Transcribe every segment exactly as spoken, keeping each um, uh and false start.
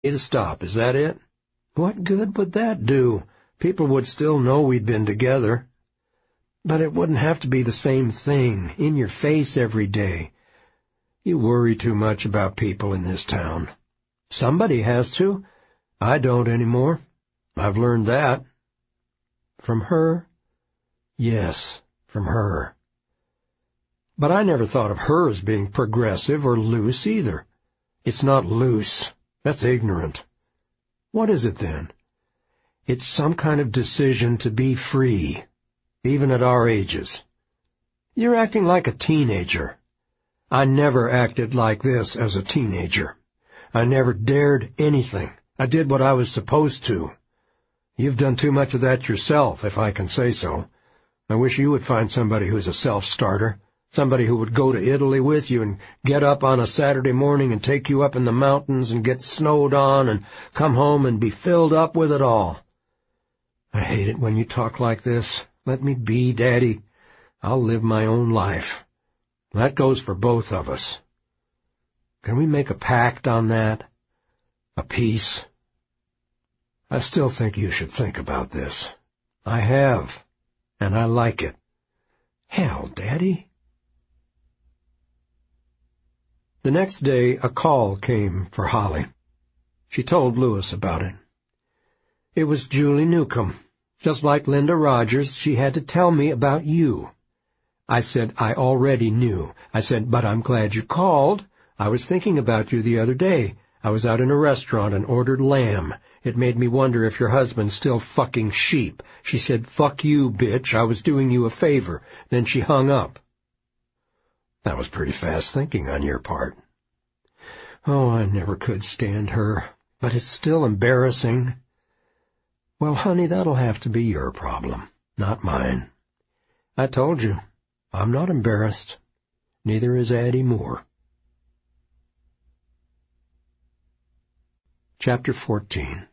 To stop, is that it? What good would that do? People would still know we'd been together. But it wouldn't have to be the same thing, in your face every day. You worry too much about people in this town. Somebody has to. I don't anymore. I've learned that. From her? Yes, from her. But I never thought of her as being progressive or loose either. It's not loose. That's ignorant. What is it then? It's some kind of decision to be free, even at our ages. You're acting like a teenager. I never acted like this as a teenager. I never dared anything. I did what I was supposed to. You've done too much of that yourself, if I can say so. I wish you would find somebody who's a self-starter. Somebody who would go to Italy with you and get up on a Saturday morning and take you up in the mountains and get snowed on and come home and be filled up with it all. I hate it when you talk like this. Let me be, Daddy. I'll live my own life. That goes for both of us. Can we make a pact on that? A peace? I still think you should think about this. I have, and I like it. Hell, Daddy. The next day, a call came for Holly. She told Louis about it. It was Julie Newcomb. Just like Linda Rogers, she had to tell me about you. I said I already knew. I said, but I'm glad you called. I was thinking about you the other day. I was out in a restaurant and ordered lamb. It made me wonder if your husband's still fucking sheep. She said, fuck you, bitch. I was doing you a favor. Then she hung up. That was pretty fast thinking on your part. Oh, I never could stand her, but it's still embarrassing. Well, honey, that'll have to be your problem, not mine. I told you, I'm not embarrassed. Neither is Addie Moore. Chapter fourteen.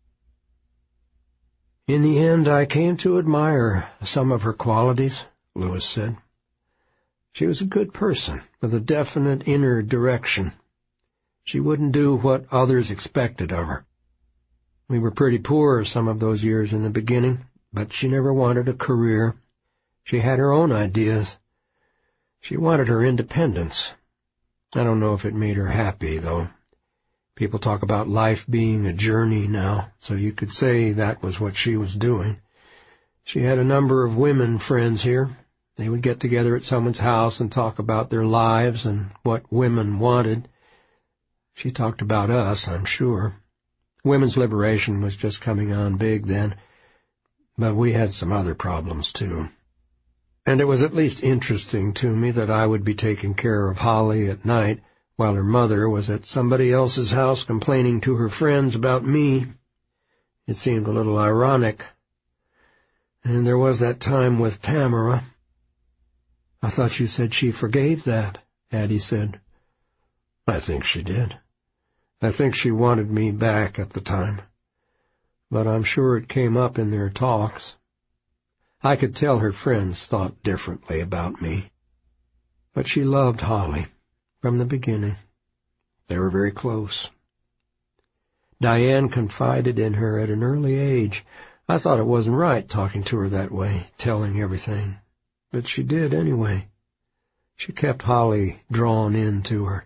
In the end, I came to admire some of her qualities, Louis said. She was a good person, with a definite inner direction. She wouldn't do what others expected of her. We were pretty poor some of those years in the beginning, but she never wanted a career. She had her own ideas. She wanted her independence. I don't know if it made her happy, though. People talk about life being a journey now, so you could say that was what she was doing. She had a number of women friends here. They would get together at someone's house and talk about their lives and what women wanted. She talked about us, I'm sure. Women's liberation was just coming on big then, but we had some other problems, too. And it was at least interesting to me that I would be taking care of Holly at night while her mother was at somebody else's house complaining to her friends about me. It seemed a little ironic. And there was that time with Tamara. I thought you said she forgave that, Addie said. I think she did. I think she wanted me back at the time. But I'm sure it came up in their talks. I could tell her friends thought differently about me. But she loved Holly from the beginning. They were very close. Diane confided in her at an early age. I thought it wasn't right talking to her that way, telling everything. But she did anyway. She kept Holly drawn into her.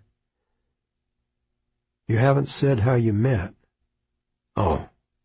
You haven't said how you met. Oh.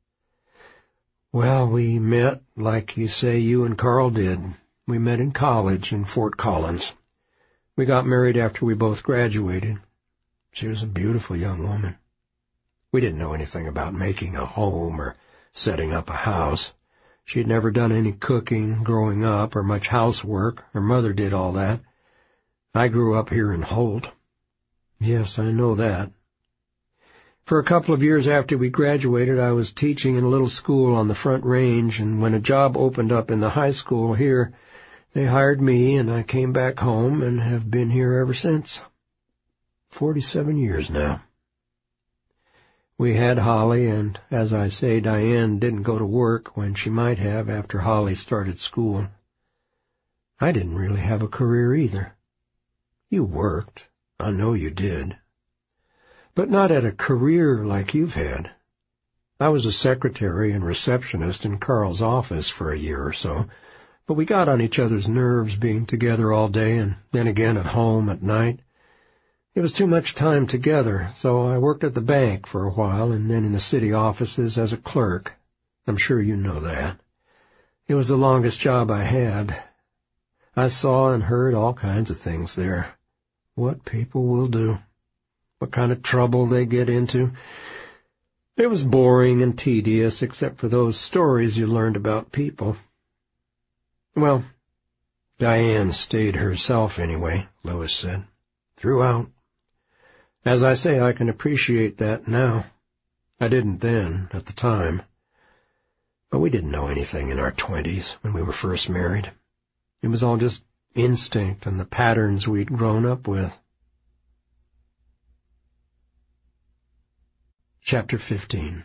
Well, we met, like you say you and Carl did. We met in college in Fort Collins. We got married after we both graduated. She was a beautiful young woman. We didn't know anything about making a home or setting up a house. She'd never done any cooking growing up or much housework. Her mother did all that. I grew up here in Holt. Yes, I know that. For a couple of years after we graduated, I was teaching in a little school on the Front Range, and when a job opened up in the high school here, they hired me, and I came back home and have been here ever since. Forty-seven years now. We had Holly, and, as I say, Diane didn't go to work when she might have after Holly started school. I didn't really have a career either. You worked. I know you did. but not at a career like you've had. I was a secretary and receptionist in Carl's office for a year or so, but we got on each other's nerves being together all day and then again at home at night. It was too much time together, so I worked at the bank for a while and then in the city offices as a clerk. I'm sure you know that. It was the longest job I had. I saw and heard all kinds of things there. What people will do. What kind of trouble they get into. It was boring and tedious, except for those stories you learned about people. Well, Diane stayed herself anyway, Louis said, throughout. As I say, I can appreciate that now. I didn't then, at the time. But we didn't know anything in our twenties when we were first married. It was all just instinct and the patterns we'd grown up with. Chapter fifteen.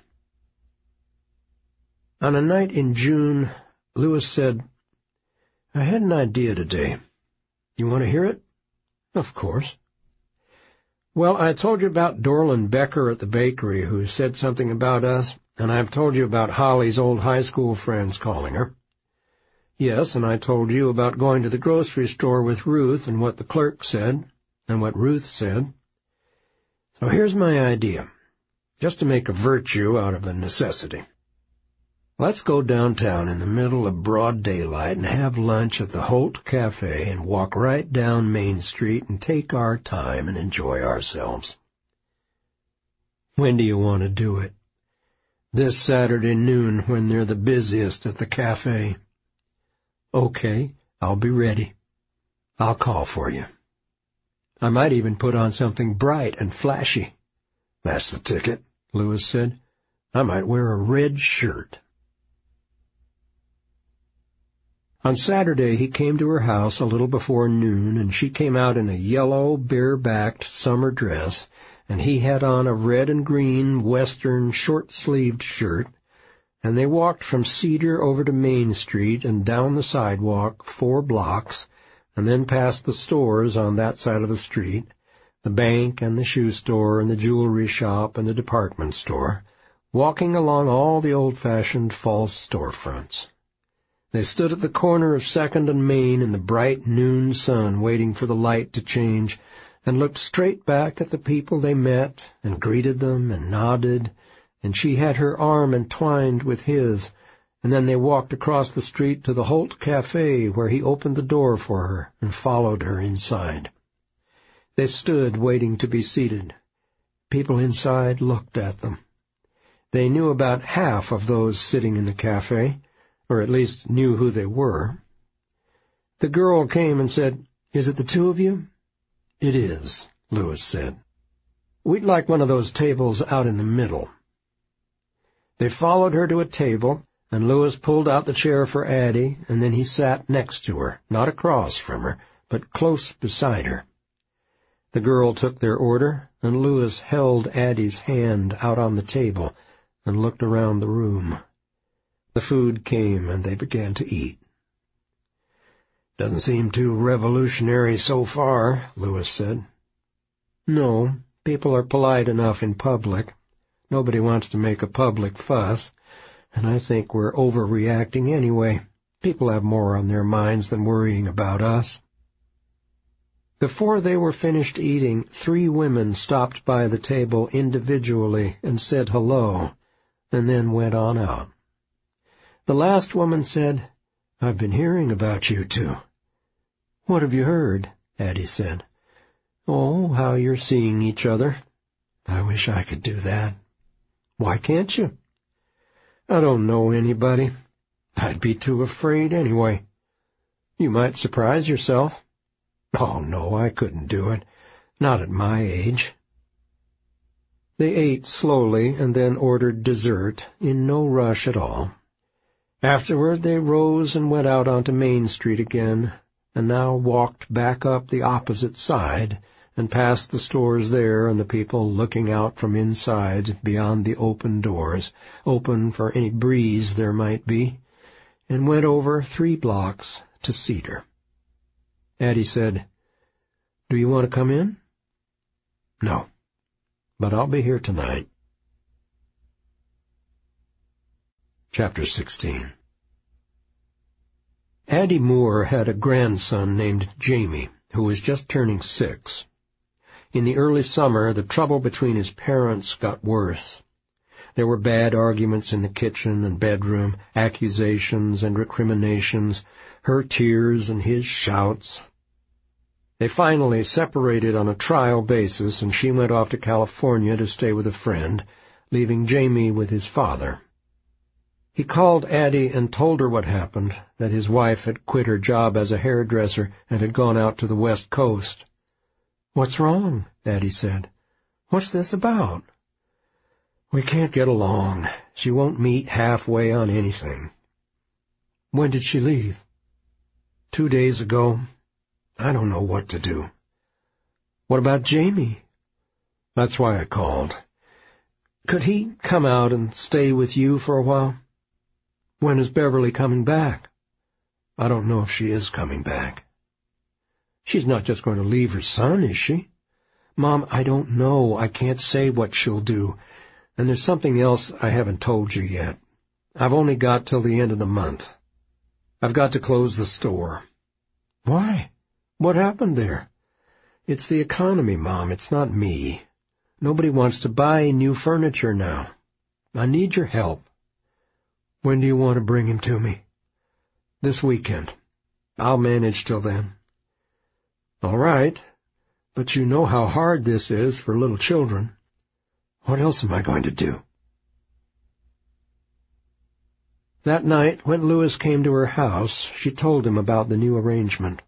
On a night in June, Louis said, I had an idea today. You want to hear it? Of course. Well, I told you about Dorlin Becker at the bakery who said something about us, and I've told you about Holly's old high school friends calling her. Yes, and I told you about going to the grocery store with Ruth and what the clerk said, and what Ruth said. So here's my idea. Just to make a virtue out of a necessity. Let's go downtown in the middle of broad daylight and have lunch at the Holt Cafe and walk right down Main Street and take our time and enjoy ourselves. When do you want to do it? This Saturday noon when they're the busiest at the cafe. Okay, I'll be ready. I'll call for you. I might even put on something bright and flashy. That's the ticket, Louis said. I might wear a red shirt. On Saturday he came to her house a little before noon, and she came out in a yellow, bare-backed summer dress, and he had on a red and green western short-sleeved shirt, and they walked from Cedar over to Main Street and down the sidewalk four blocks, and then past the stores on that side of the street, the bank and the shoe store and the jewelry shop and the department store, walking along all the old-fashioned false storefronts. They stood at the corner of Second and Main in the bright noon sun waiting for the light to change, and looked straight back at the people they met and greeted them and nodded, and she had her arm entwined with his, and then they walked across the street to the Holt Cafe where he opened the door for her and followed her inside. They stood waiting to be seated. People inside looked at them. They knew about half of those sitting in the cafe, or at least knew who they were. The girl came and said, "Is it the two of you?" "It is," Louis said. "We'd like one of those tables out in the middle." They followed her to a table, and Louis pulled out the chair for Addie, and then he sat next to her, not across from her, but close beside her. The girl took their order, and Louis held Addie's hand out on the table and looked around the room. The food came, and they began to eat. "Doesn't seem too revolutionary so far," Louis said. "No, people are polite enough in public. Nobody wants to make a public fuss, and I think we're overreacting anyway. People have more on their minds than worrying about us." Before they were finished eating, three women stopped by the table individually and said hello, and then went on out. The last woman said, "I've been hearing about you two." "What have you heard?" Addie said. "Oh, how you're seeing each other." "I wish I could do that." "Why can't you?" "I don't know anybody. I'd be too afraid anyway." "You might surprise yourself." "Oh, no, I couldn't do it. Not at my age." They ate slowly and then ordered dessert, in no rush at all. Afterward they rose and went out onto Main Street again, and now walked back up the opposite side, and past the stores there and the people looking out from inside beyond the open doors, open for any breeze there might be, and went over three blocks to Cedar. Addie said, "Do you want to come in?" "No." but I'll be here tonight. Chapter sixteen. Addie Moore had a grandson named Jamie, who was just turning six. In the early summer, the trouble between his parents got worse. There were bad arguments in the kitchen and bedroom, accusations and recriminations, her tears and his shouts. They finally separated on a trial basis, and she went off to California to stay with a friend, leaving Jamie with his father. He called Addie and told her what happened, that his wife had quit her job as a hairdresser and had gone out to the West Coast. "What's wrong?" Addie said. "What's this about?" "We can't get along. She won't meet halfway on anything." "When did she leave?" Two days ago. I don't know what to do." "What about Jamie?" "That's why I called. Could he come out and stay with you for a while?" "When is Beverly coming back?" "I don't know if she is coming back." "She's not just going to leave her son, is she?" "Mom, I don't know. I can't say what she'll do. And there's something else I haven't told you yet. I've only got till the end of the month. I've got to close the store." "Why? What happened there?" "It's the economy, Mom. It's not me. Nobody wants to buy new furniture now. I need your help." "When do you want to bring him to me?" "This weekend. I'll manage till then." "All right. But you know how hard this is for little children." "What else am I going to do?" That night, when Louis came to her house, she told him about the new arrangement.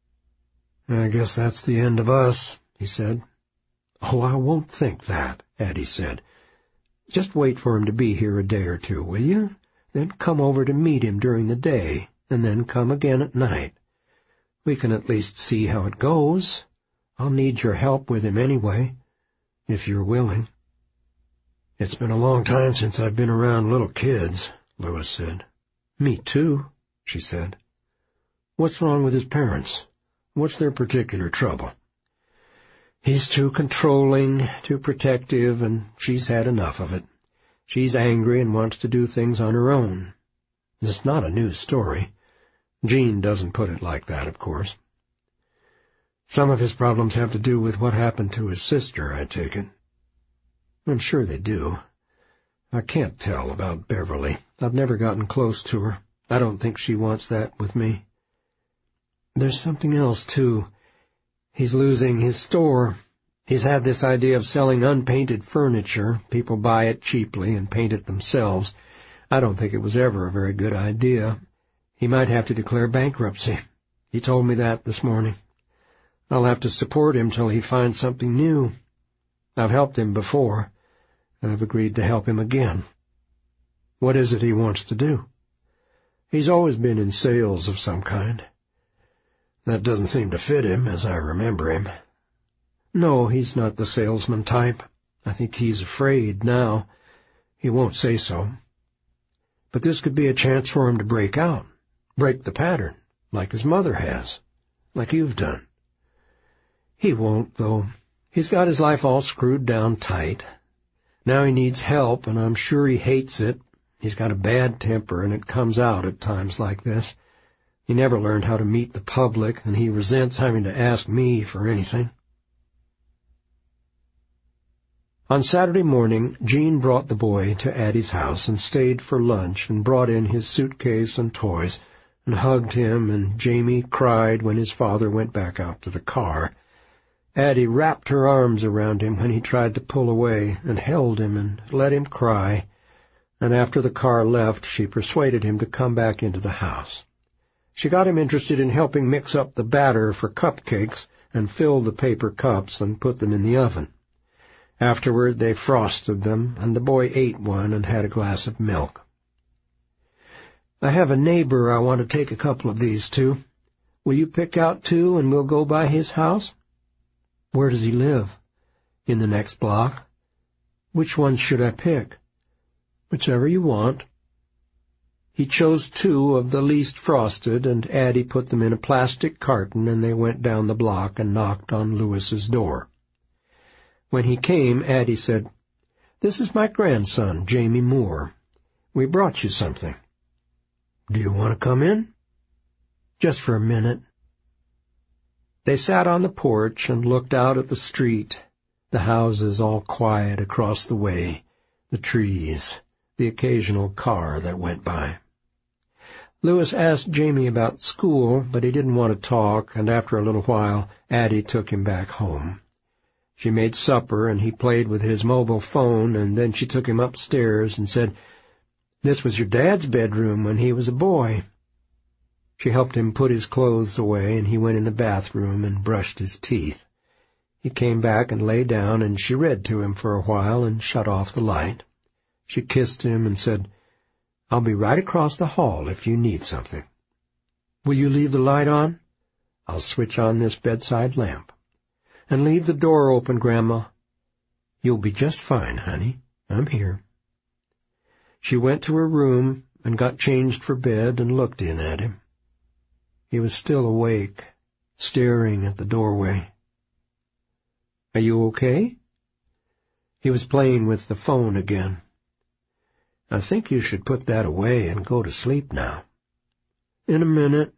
"I guess that's the end of us," he said. "Oh, I won't think that," Addie said. "Just wait for him to be here a day or two, will you? Then come over to meet him during the day, and then come again at night. We can at least see how it goes. I'll need your help with him anyway, if you're willing." "It's been a long time since I've been around little kids," Louis said. "Me too," she said. "What's wrong with his parents? What's their particular trouble?" "He's too controlling, too protective, and she's had enough of it. She's angry and wants to do things on her own. It's not a new story. Jean doesn't put it like that, of course. Some of his problems have to do with what happened to his sister, I take it." "I'm sure they do. I can't tell about Beverly. I've never gotten close to her. I don't think she wants that with me. There's something else, too. He's losing his store. He's had this idea of selling unpainted furniture. People buy it cheaply and paint it themselves. I don't think it was ever a very good idea. He might have to declare bankruptcy. He told me that this morning. I'll have to support him till he finds something new. I've helped him before. I've agreed to help him again." "What is it he wants to do?" "He's always been in sales of some kind." "That doesn't seem to fit him, as I remember him." "No, he's not the salesman type. I think he's afraid now. He won't say so. But this could be a chance for him to break out, break the pattern, like his mother has, like you've done." "He won't, though. He's got his life all screwed down tight. Now he needs help, and I'm sure he hates it. He's got a bad temper, and it comes out at times like this. He never learned how to meet the public, and he resents having to ask me for anything." On Saturday morning, Jean brought the boy to Addie's house and stayed for lunch and brought in his suitcase and toys and hugged him, and Jamie cried when his father went back out to the car. Addie wrapped her arms around him when he tried to pull away and held him and let him cry, and after the car left, she persuaded him to come back into the house. She got him interested in helping mix up the batter for cupcakes and fill the paper cups and put them in the oven. Afterward, they frosted them, and the boy ate one and had a glass of milk. "I have a neighbor I want to take a couple of these to. Will you pick out two, and we'll go by his house?" "Where does he live?" "In the next block." "Which ones should I pick?" "Whichever you want." He chose two of the least frosted, and Addie put them in a plastic carton, and they went down the block and knocked on Louis's door. When he came, Addie said, "This is my grandson, Jamie Moore. We brought you something. Do you want to come in?" "Just for a minute." They sat on the porch and looked out at the street, the houses all quiet across the way, the trees, the occasional car that went by. Louis asked Jamie about school, but he didn't want to talk, and after a little while, Addie took him back home. She made supper, and he played with his mobile phone, and then she took him upstairs and said, "This was your dad's bedroom when he was a boy." She helped him put his clothes away, and he went in the bathroom and brushed his teeth. He came back and lay down, and she read to him for a while and shut off the light. She kissed him and said, "I'll be right across the hall if you need something." "Will you leave the light on?" "I'll switch on this bedside lamp." "And leave the door open, Grandma." "You'll be just fine, honey. I'm here." She went to her room and got changed for bed and looked in at him. He was still awake, staring at the doorway. "Are you okay?" He was playing with the phone again. "I think you should put that away and go to sleep now." "In a minute."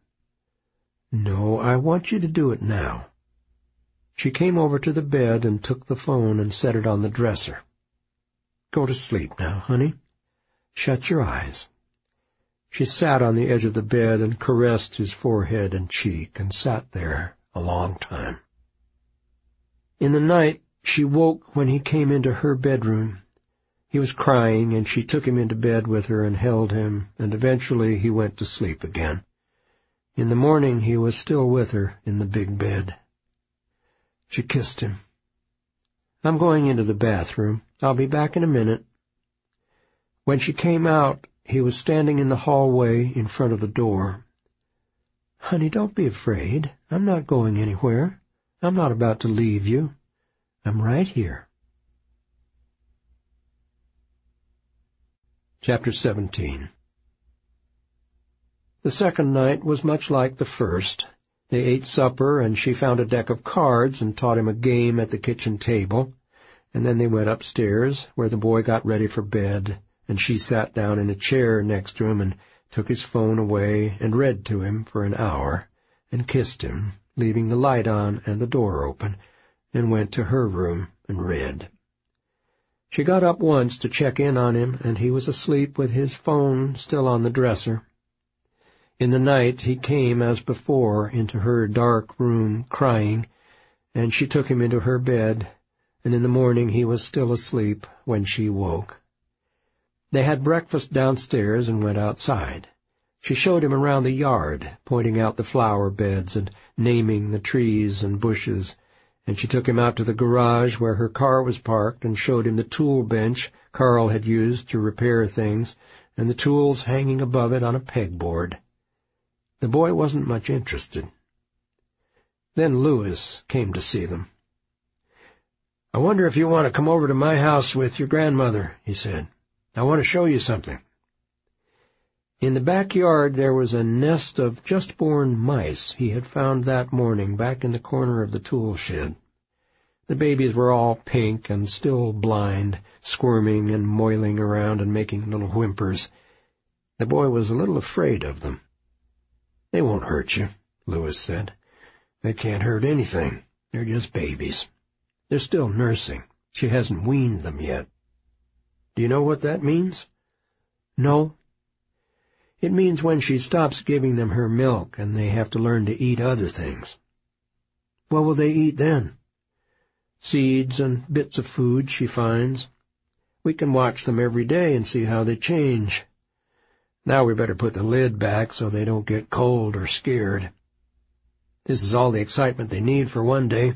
"No, I want you to do it now." She came over to the bed and took the phone and set it on the dresser. "Go to sleep now, honey. Shut your eyes." She sat on the edge of the bed and caressed his forehead and cheek and sat there a long time. In the night, she woke when he came into her bedroom. He was crying, and she took him into bed with her and held him, and eventually he went to sleep again. In the morning, he was still with her in the big bed. She kissed him. "I'm going into the bathroom. I'll be back in a minute." When she came out, he was standing in the hallway in front of the door. "Honey, don't be afraid. I'm not going anywhere. I'm not about to leave you. I'm right here." Chapter seventeen. The second night was much like the first. They ate supper, and she found a deck of cards and taught him a game at the kitchen table, and then they went upstairs, where the boy got ready for bed, and she sat down in a chair next to him and took his phone away and read to him for an hour, and kissed him, leaving the light on and the door open, and went to her room and read. She got up once to check in on him, and he was asleep with his phone still on the dresser. In the night he came, as before, into her dark room, crying, and she took him into her bed, and in the morning he was still asleep when she woke. They had breakfast downstairs and went outside. She showed him around the yard, pointing out the flower beds and naming the trees and bushes, and she took him out to the garage where her car was parked and showed him the tool bench Carl had used to repair things and the tools hanging above it on a pegboard. The boy wasn't much interested. Then Louis came to see them. "I wonder if you want to come over to my house with your grandmother," he said. "I want to show you something." In the backyard there was a nest of just-born mice he had found that morning back in the corner of the tool shed. The babies were all pink and still blind, squirming and moiling around and making little whimpers. The boy was a little afraid of them. "They won't hurt you," Louis said. "They can't hurt anything. They're just babies. They're still nursing. She hasn't weaned them yet." "Do you know what that means?" "No." "It means when she stops giving them her milk and they have to learn to eat other things." "What will they eat then?" "Seeds and bits of food she finds. We can watch them every day and see how they change. Now we better put the lid back so they don't get cold or scared. This is all the excitement they need for one day."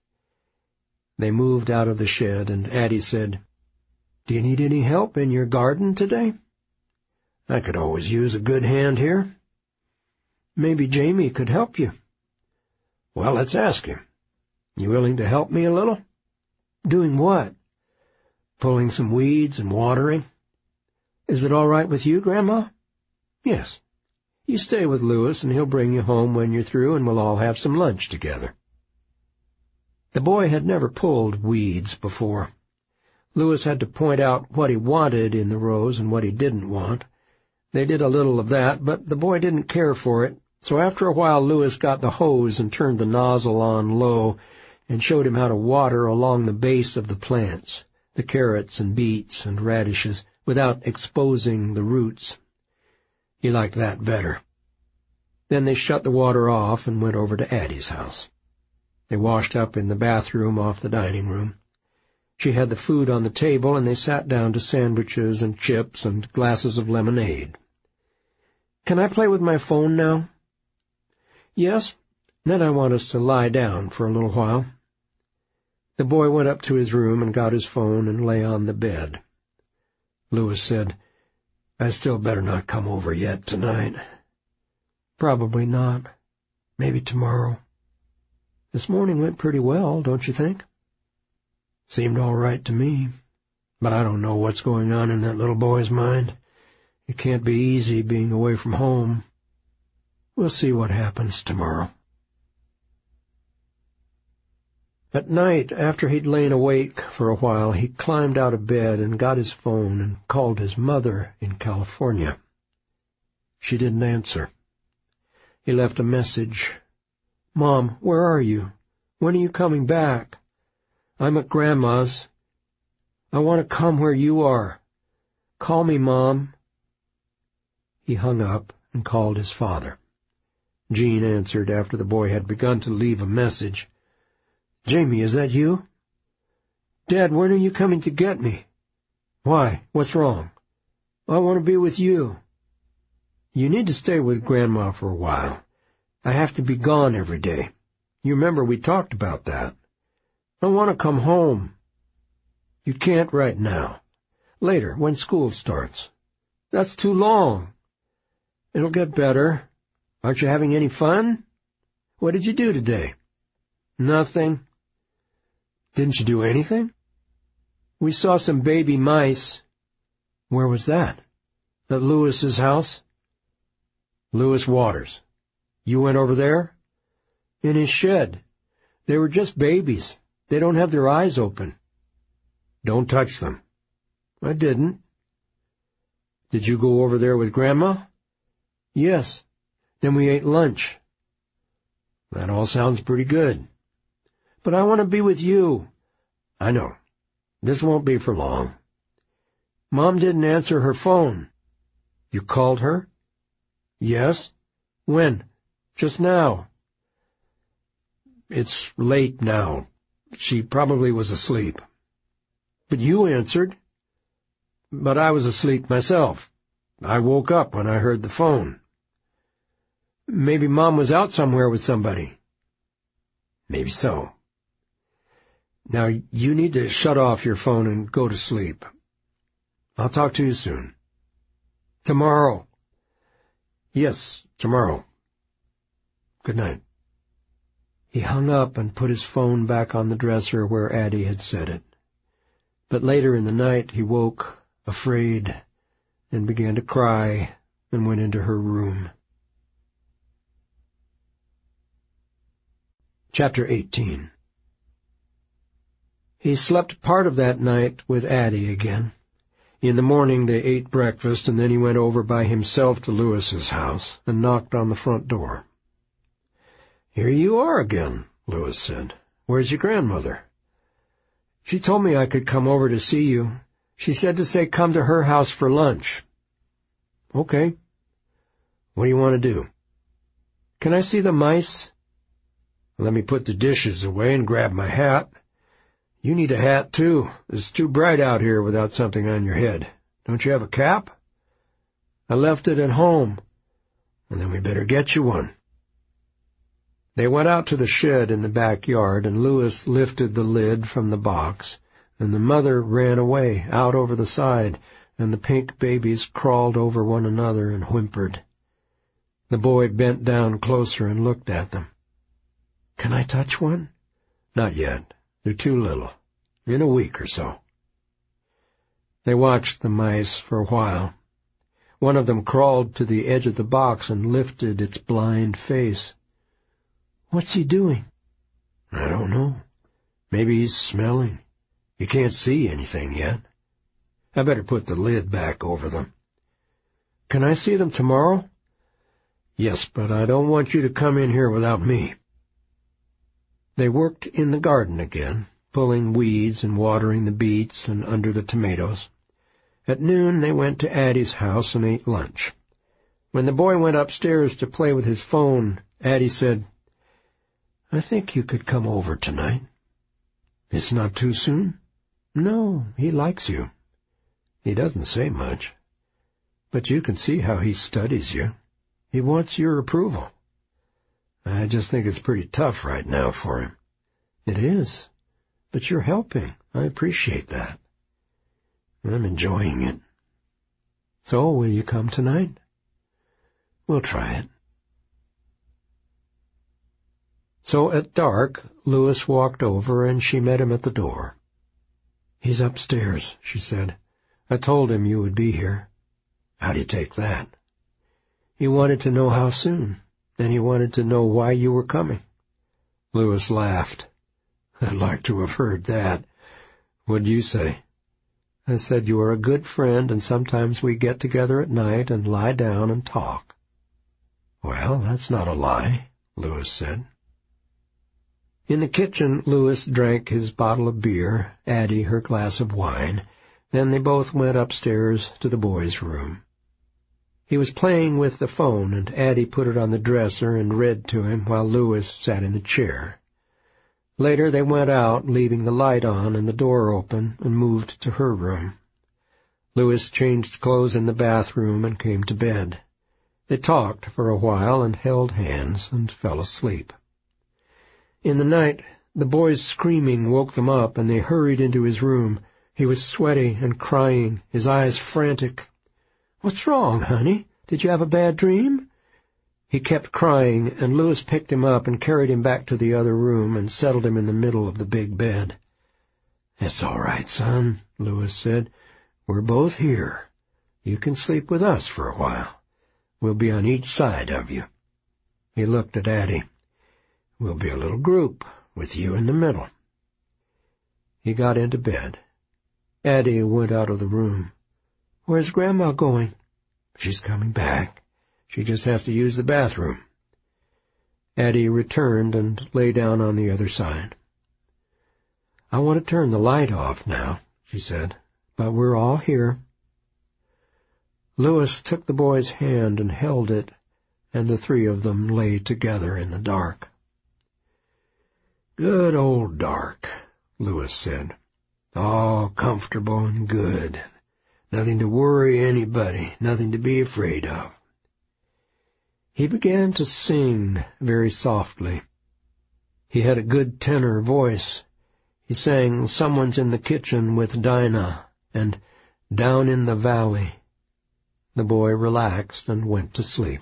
They moved out of the shed, and Addie said, "Do you need any help in your garden today?" "I could always use a good hand here." "Maybe Jamie could help you." "Well, let's ask him. You willing to help me a little?" "Doing what?" "Pulling some weeds and watering." "Is it all right with you, Grandma?" "Yes. You stay with Louis, and he'll bring you home when you're through, and we'll all have some lunch together." The boy had never pulled weeds before. Louis had to point out what he wanted in the rows and what he didn't want. They did a little of that, but the boy didn't care for it, so after a while Louis got the hose and turned the nozzle on low and showed him how to water along the base of the plants, the carrots and beets and radishes, without exposing the roots. He liked that better. Then they shut the water off and went over to Addie's house. They washed up in the bathroom off the dining room. She had the food on the table, and they sat down to sandwiches and chips and glasses of lemonade. "Can I play with my phone now?" "Yes. Then I want us to lie down for a little while." The boy went up to his room and got his phone and lay on the bed. Louis said, "I still better not come over yet tonight." "Probably not. Maybe tomorrow." "This morning went pretty well, don't you think?" "Seemed all right to me, but I don't know what's going on in that little boy's mind. It can't be easy being away from home. We'll see what happens tomorrow." At night, after he'd lain awake for a while, he climbed out of bed and got his phone and called his mother in California. She didn't answer. He left a message. "Mom, where are you? When are you coming back? I'm at Grandma's. I want to come where you are. Call me, Mom." He hung up and called his father. Jean answered after the boy had begun to leave a message. "Jamie, is that you?" "Dad, when are you coming to get me?" "Why? What's wrong?" "I want to be with you." "You need to stay with Grandma for a while. I have to be gone every day. You remember we talked about that." "I want to come home." "You can't right now. Later, when school starts." "That's too long." "It'll get better. Aren't you having any fun? What did you do today?" "Nothing." "Didn't you do anything?" "We saw some baby mice." "Where was that?" "At Louis's house." "Louis Waters. You went over there?" "In his shed. They were just babies. They don't have their eyes open." "Don't touch them." "I didn't." "Did you go over there with Grandma?" "Yes. Then we ate lunch." "That all sounds pretty good." "But I want to be with you." "I know. This won't be for long." "Mom didn't answer her phone." "You called her?" "Yes." "When?" "Just now." "It's late now. She probably was asleep." "But you answered." "But I was asleep myself. I woke up when I heard the phone." "Maybe Mom was out somewhere with somebody." "Maybe so. Now, you need to shut off your phone and go to sleep. I'll talk to you soon." "Tomorrow." "Yes, tomorrow. Good night." He hung up and put his phone back on the dresser where Addie had set it. But later in the night he woke, afraid, and began to cry and went into her room. Chapter eighteen. He slept part of that night with Addie again. In the morning they ate breakfast, and then he went over by himself to Louis's house and knocked on the front door. "Here you are again," Louis said. "Where's your grandmother?" "She told me I could come over to see you. She said to say come to her house for lunch." "Okay. What do you want to do?" "Can I see the mice?" "Let me put the dishes away and grab my hat." "You need a hat, too. It's too bright out here without something on your head. Don't you have a cap?" "I left it at home." "Well, then we better get you one." They went out to the shed in the backyard, and Louis lifted the lid from the box, and the mother ran away, out over the side, and the pink babies crawled over one another and whimpered. The boy bent down closer and looked at them. "Can I touch one?" "Not yet. They're too little. In a week or so." They watched the mice for a while. One of them crawled to the edge of the box and lifted its blind face. "What's he doing?" "I don't know. Maybe he's smelling. You can't see anything yet. I better put the lid back over them. Can I see them tomorrow? Yes, but I don't want you to come in here without me. They worked in the garden again, pulling weeds and watering the beets and under the tomatoes. At noon they went to Addie's house and ate lunch. When the boy went upstairs to play with his phone, Addie said, I think you could come over tonight. It's not too soon? No, he likes you. He doesn't say much, but you can see how he studies you. He wants your approval. I just think it's pretty tough right now for him. It is, but you're helping. I appreciate that. I'm enjoying it. So, will you come tonight? We'll try it. So at dark, Louis walked over and she met him at the door. He's upstairs, she said. I told him you would be here. How do you take that? He wanted to know how soon, and he wanted to know why you were coming. Louis laughed. I'd like to have heard that. What'd you say? I said you are a good friend, and sometimes we get together at night and lie down and talk. Well, that's not a lie, Louis said. In the kitchen, Louis drank his bottle of beer, Addie her glass of wine. Then they both went upstairs to the boy's room. He was playing with the phone, and Addie put it on the dresser and read to him while Louis sat in the chair. Later they went out, leaving the light on and the door open, and moved to her room. Louis changed clothes in the bathroom and came to bed. They talked for a while and held hands and fell asleep. In the night, the boy's screaming woke them up, and they hurried into his room. He was sweaty and crying, his eyes frantic. What's wrong, honey? Did you have a bad dream? He kept crying, and Louis picked him up and carried him back to the other room and settled him in the middle of the big bed. It's all right, son, Louis said. We're both here. You can sleep with us for a while. We'll be on each side of you. He looked at Addie. We'll be a little group, with you in the middle. He got into bed. Addie went out of the room. Where's Grandma going? She's coming back. She just has to use the bathroom. Addie returned and lay down on the other side. I want to turn the light off now, she said, but we're all here. Louis took the boy's hand and held it, and the three of them lay together in the dark. Good old dark, Louis said. All comfortable and good. Nothing to worry anybody, nothing to be afraid of. He began to sing very softly. He had a good tenor voice. He sang Someone's in the Kitchen with Dinah and Down in the Valley. The boy relaxed and went to sleep.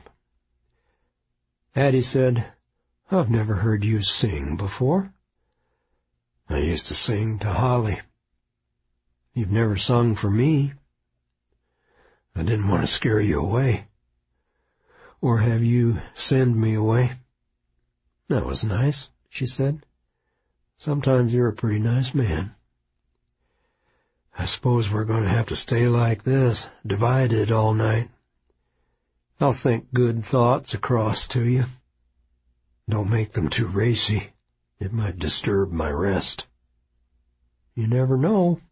Addie said, I've never heard you sing before. I used to sing to Holly. You've never sung for me. I didn't want to scare you away. Or have you send me away? That was nice, she said. Sometimes you're a pretty nice man. I suppose we're going to have to stay like this, divided all night. I'll think good thoughts across to you. Don't make them too racy. It might disturb my rest. You never know.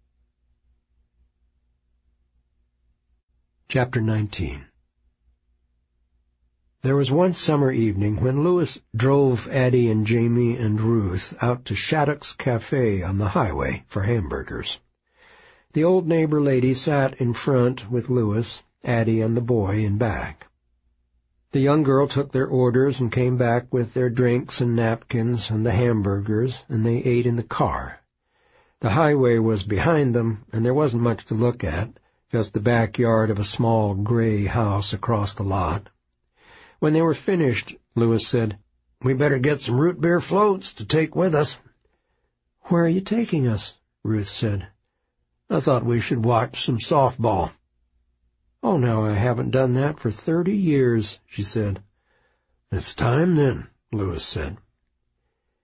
Chapter nineteen. There was one summer evening when Louis drove Addie and Jamie and Ruth out to Shattuck's Cafe on the highway for hamburgers. The old neighbor lady sat in front with Louis, Addie and the boy in back. The young girl took their orders and came back with their drinks and napkins and the hamburgers, and they ate in the car. The highway was behind them, and there wasn't much to look at, just the backyard of a small gray house across the lot. When they were finished, Louis said, We better get some root beer floats to take with us. Where are you taking us? Ruth said. I thought we should watch some softball. Oh, now I haven't done that for thirty years, she said. It's time then, Louis said.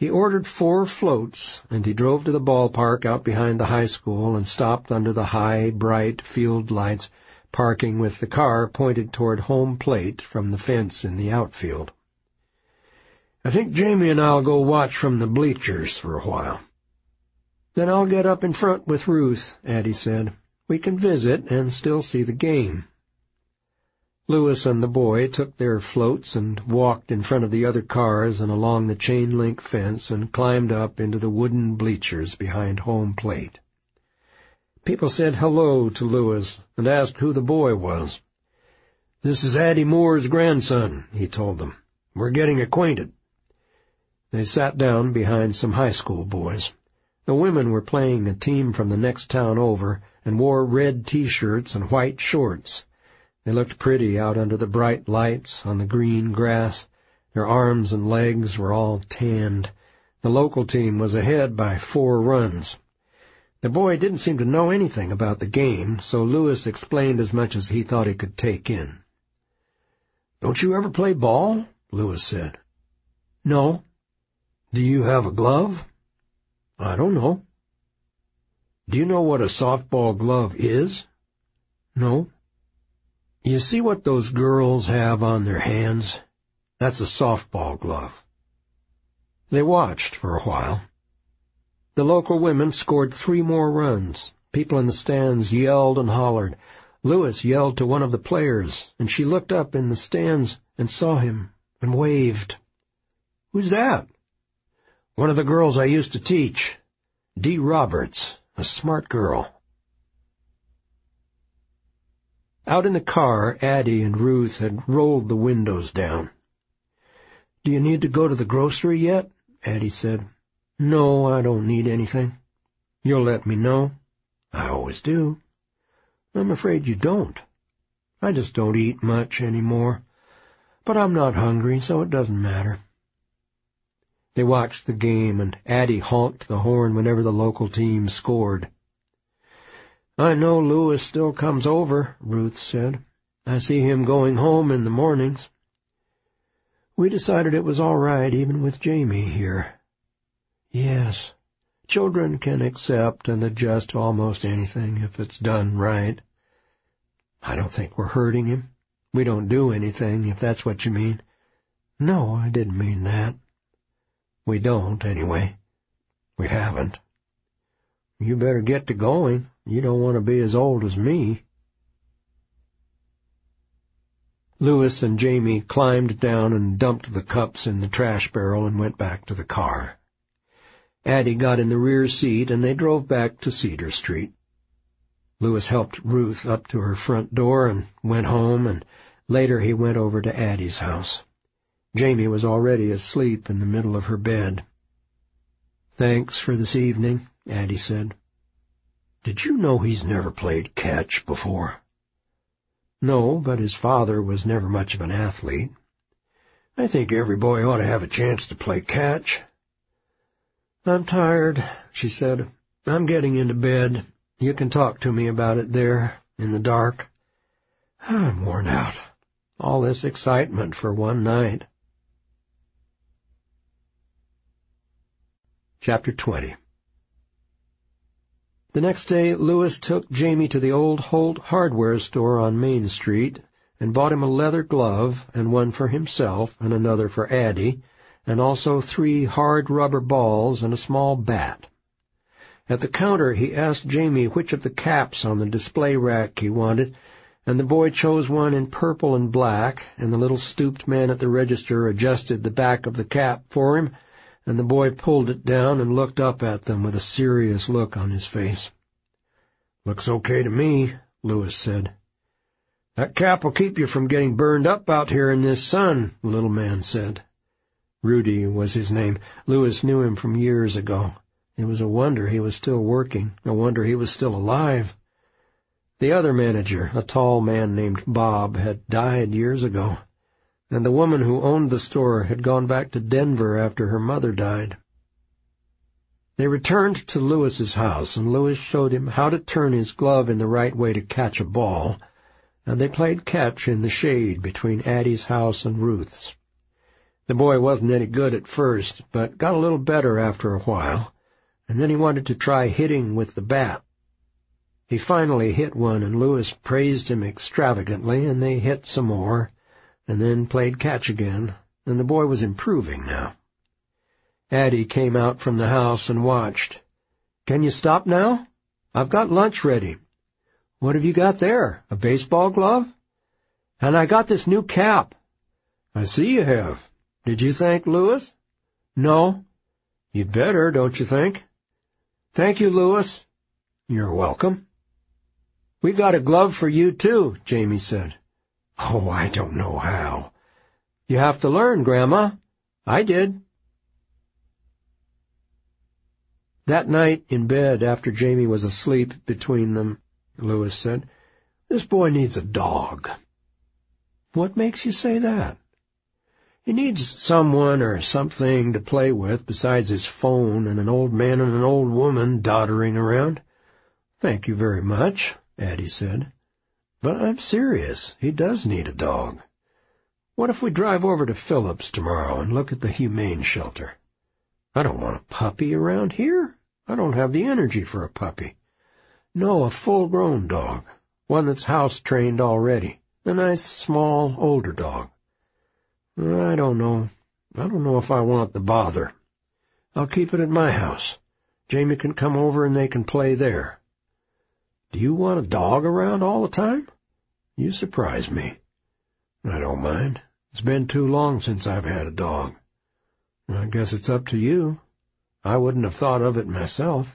He ordered four floats, and he drove to the ballpark out behind the high school and stopped under the high, bright field lights, parking with the car pointed toward home plate from the fence in the outfield. "I think Jamie and I'll go watch from the bleachers for a while." "Then I'll get up in front with Ruth," Addie said. "We can visit and still see the game." Louis and the boy took their floats and walked in front of the other cars and along the chain-link fence and climbed up into the wooden bleachers behind home plate. People said hello to Louis and asked who the boy was. "This is Addie Moore's grandson," he told them. "We're getting acquainted." They sat down behind some high school boys. The women were playing a team from the next town over and wore red T-shirts and white shorts. They looked pretty out under the bright lights on the green grass. Their arms and legs were all tanned. The local team was ahead by four runs. The boy didn't seem to know anything about the game, so Louis explained as much as he thought he could take in. "Don't you ever play ball?" Louis said. "No." "Do you have a glove?" "I don't know." "Do you know what a softball glove is?" "No." "You see what those girls have on their hands? That's a softball glove." They watched for a while. The local women scored three more runs. People in the stands yelled and hollered. Louis yelled to one of the players, and she looked up in the stands and saw him and waved. "Who's that?" "One of the girls I used to teach. Dee Roberts, a smart girl." Out in the car, Addie and Ruth had rolled the windows down. "Do you need to go to the grocery yet?" Addie said. "No, I don't need anything." "You'll let me know?" "I always do." "I'm afraid you don't." "I just don't eat much anymore. But I'm not hungry, so it doesn't matter." They watched the game, and Addie honked the horn whenever the local team scored. "I know Louis still comes over," Ruth said. "I see him going home in the mornings." "We decided it was all right even with Jamie here." "Yes, children can accept and adjust to almost anything if it's done right." "I don't think we're hurting him. We don't do anything, if that's what you mean." "No, I didn't mean that." "We don't, anyway. We haven't." "You better get to going. You don't want to be as old as me." Louis and Jamie climbed down and dumped the cups in the trash barrel and went back to the car. Addie got in the rear seat, and they drove back to Cedar Street. Louis helped Ruth up to her front door and went home, and later he went over to Addie's house. Jamie was already asleep in the middle of her bed. "Thanks for this evening," Addie said. "Did you know he's never played catch before?" "No, but his father was never much of an athlete." "I think every boy ought to have a chance to play catch." "I'm tired," she said. "I'm getting into bed. You can talk to me about it there, in the dark." "I'm worn out. All this excitement for one night." Chapter twenty. The next day, Louis took Jamie to the old Holt hardware store on Main Street and bought him a leather glove, and one for himself and another for Addie, and also three hard rubber balls and a small bat. At the counter, he asked Jamie which of the caps on the display rack he wanted, and the boy chose one in purple and black, and the little stooped man at the register adjusted the back of the cap for him, and the boy pulled it down and looked up at them with a serious look on his face. "Looks okay to me," Louis said. "That cap will keep you from getting burned up out here in this sun," the little man said. Rudy was his name. Louis knew him from years ago. It was a wonder he was still working, a wonder he was still alive. The other manager, a tall man named Bob, had died years ago, and the woman who owned the store had gone back to Denver after her mother died. They returned to Louis's house, and Louis showed him how to turn his glove in the right way to catch a ball, and they played catch in the shade between Addie's house and Ruth's. The boy wasn't any good at first, but got a little better after a while, and then he wanted to try hitting with the bat. He finally hit one, and Louis praised him extravagantly, and they hit some more, and then played catch again, and the boy was improving now. Addie came out from the house and watched. "Can you stop now? I've got lunch ready." "What have you got there, a baseball glove?" "And I got this new cap." "I see you have. Did you thank Louis?" "No." "You'd better, don't you think?" "Thank you, Louis." "You're welcome." "We got a glove for you, too," Jamie said. "Oh, I don't know how." "You have to learn, Grandma. I did." That night in bed, after Jamie was asleep between them, Louis said, "This boy needs a dog." "What makes you say that?" "He needs someone or something to play with besides his phone and an old man and an old woman doddering around." "Thank you very much," Addie said. "But I'm serious. He does need a dog. What if we drive over to Phillips tomorrow and look at the humane shelter? I don't want a puppy around here. I don't have the energy for a puppy. No, a full-grown dog, one that's house-trained already, a nice, small, older dog. I don't know. I don't know if I want the bother. I'll keep it at my house. Jamie can come over and they can play there." "Do you want a dog around all the time?" "You surprise me." "I don't mind. It's been too long since I've had a dog." "I guess it's up to you. I wouldn't have thought of it myself."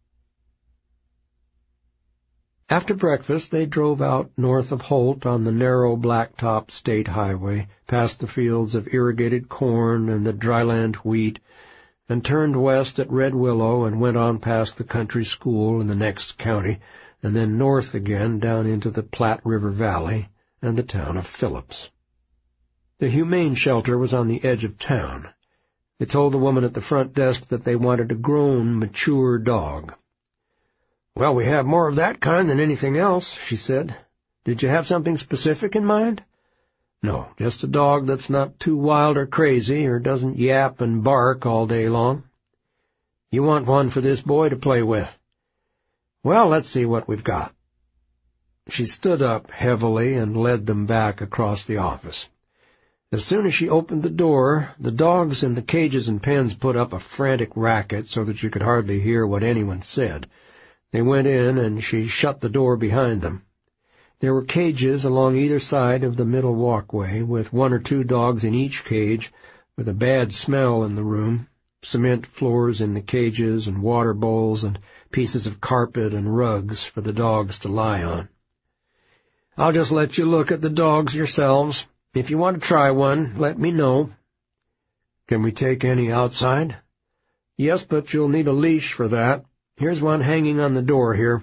After breakfast, they drove out north of Holt on the narrow blacktop state highway, past the fields of irrigated corn and the dryland wheat, and turned west at Red Willow and went on past the country school in the next county, and then north again down into the Platte River Valley and the town of Phillips. The humane shelter was on the edge of town. They told the woman at the front desk that they wanted a grown, mature dog. "Well, we have more of that kind than anything else," she said. "Did you have something specific in mind?" "No, just a dog that's not too wild or crazy, or doesn't yap and bark all day long." "You want one for this boy to play with?" "Well, let's see what we've got." She stood up heavily and led them back across the office. As soon as she opened the door, the dogs in the cages and pens put up a frantic racket so that you could hardly hear what anyone said. They went in, and she shut the door behind them. There were cages along either side of the middle walkway, with one or two dogs in each cage, with a bad smell in the room, cement floors in the cages and water bowls and pieces of carpet and rugs for the dogs to lie on. "I'll just let you look at the dogs yourselves. If you want to try one, let me know." "Can we take any outside?" "Yes, but you'll need a leash for that. Here's one hanging on the door here."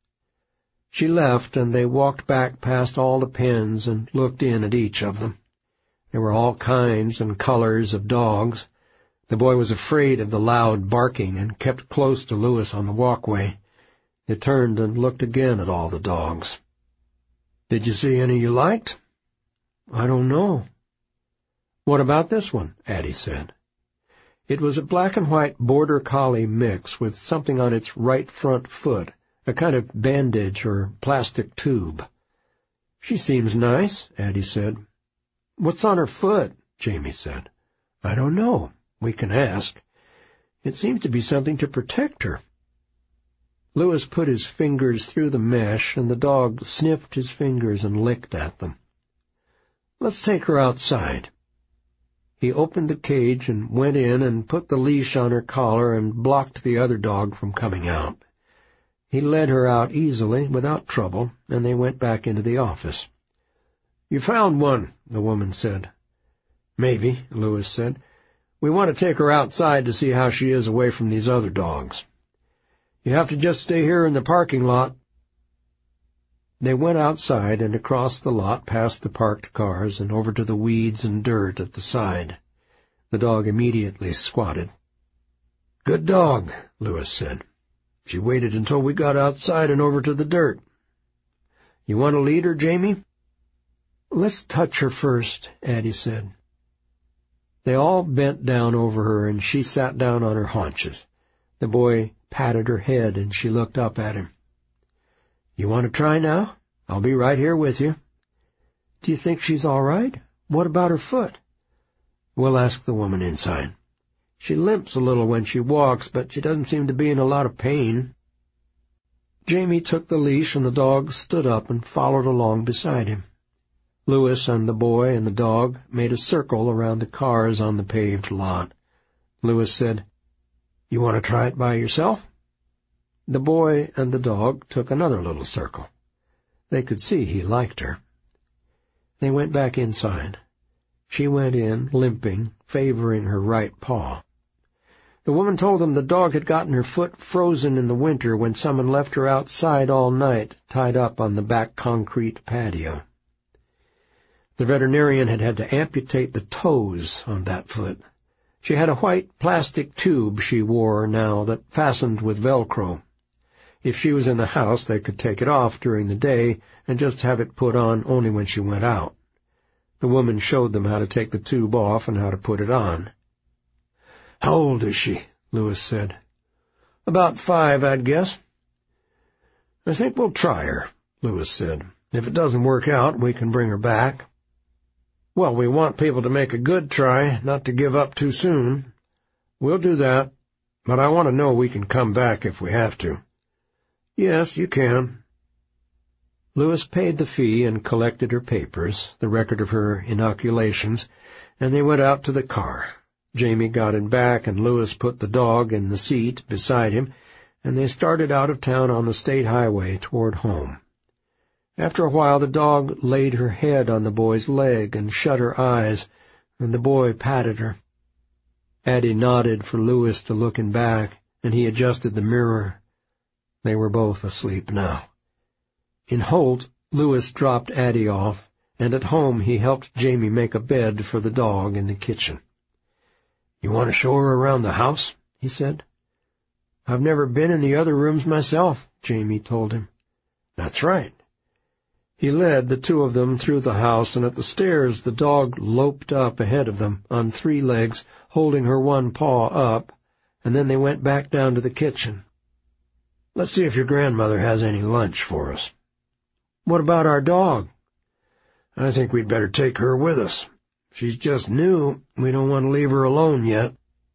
She left, and they walked back past all the pens and looked in at each of them. There were all kinds and colors of dogs. The boy was afraid of the loud barking and kept close to Louis on the walkway. They turned and looked again at all the dogs. "Did you see any you liked?" "I don't know." "What about this one?" Addie said. It was a black and white border collie mix with something on its right front foot, a kind of bandage or plastic tube. "She seems nice," Addie said. "What's on her foot?" Jamie said. "I don't know. We can ask. It seems to be something to protect her." Louis put his fingers through the mesh, and the dog sniffed his fingers and licked at them. "Let's take her outside." He opened the cage and went in and put the leash on her collar and blocked the other dog from coming out. He led her out easily, without trouble, and they went back into the office. "You found one," the woman said. "Maybe," Louis said. "We want to take her outside to see how she is away from these other dogs. You have to just stay here in the parking lot." They went outside and across the lot past the parked cars and over to the weeds and dirt at the side. The dog immediately squatted. "Good dog," Louis said. "She waited until we got outside and over to the dirt. You want to lead her, Jamie?" "Let's touch her first," Addie said. They all bent down over her, and she sat down on her haunches. The boy patted her head, and she looked up at him. "You want to try now? I'll be right here with you." "Do you think she's all right? What about her foot?" "We'll ask the woman inside. She limps a little when she walks, but she doesn't seem to be in a lot of pain." Jamie took the leash, and the dog stood up and followed along beside him. Louis and the boy and the dog made a circle around the cars on the paved lot. Louis said, "You want to try it by yourself?" The boy and the dog took another little circle. They could see he liked her. They went back inside. She went in, limping, favoring her right paw. The woman told them the dog had gotten her foot frozen in the winter when someone left her outside all night, tied up on the back concrete patio. The veterinarian had had to amputate the toes on that foot. She had a white plastic tube she wore now that fastened with Velcro. If she was in the house, they could take it off during the day and just have it put on only when she went out. The woman showed them how to take the tube off and how to put it on. "How old is she?" Louis said. "About five, I'd guess." "I think we'll try her," Louis said. "If it doesn't work out, we can bring her back." "Well, we want people to make a good try, not to give up too soon." "We'll do that, but I want to know we can come back if we have to." "Yes, you can." Louis paid the fee and collected her papers, the record of her inoculations, and they went out to the car. Jamie got in back, and Louis put the dog in the seat beside him, and they started out of town on the state highway toward home. After a while the dog laid her head on the boy's leg and shut her eyes, and the boy patted her. Addie nodded for Louis to look in back, and he adjusted the mirror. They were both asleep now. In Holt, Louis dropped Addie off, and at home he helped Jamie make a bed for the dog in the kitchen. "You want to show her around the house?" he said. "I've never been in the other rooms myself," Jamie told him. "That's right." He led the two of them through the house, and at the stairs the dog loped up ahead of them on three legs, holding her one paw up, and then they went back down to the kitchen. "Let's see if your grandmother has any lunch for us." "What about our dog?" "I think we'd better take her with us. She's just new. We don't want to leave her alone yet."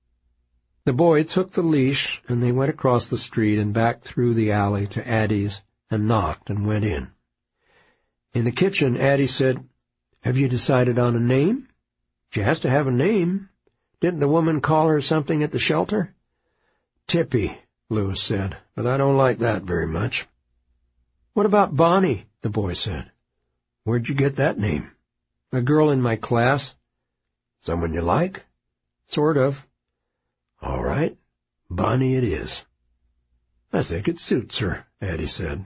The boy took the leash, and they went across the street and back through the alley to Addie's and knocked and went in. In the kitchen, Addie said, "Have you decided on a name?" "She has to have a name. Didn't the woman call her something at the shelter?" "Tippy," Louis said, "but I don't like that very much." "What about Bonnie?" the boy said. "Where'd you get that name?" "A girl in my class." "Someone you like?" "Sort of." "All right, Bonnie it is." "I think it suits her," Addie said.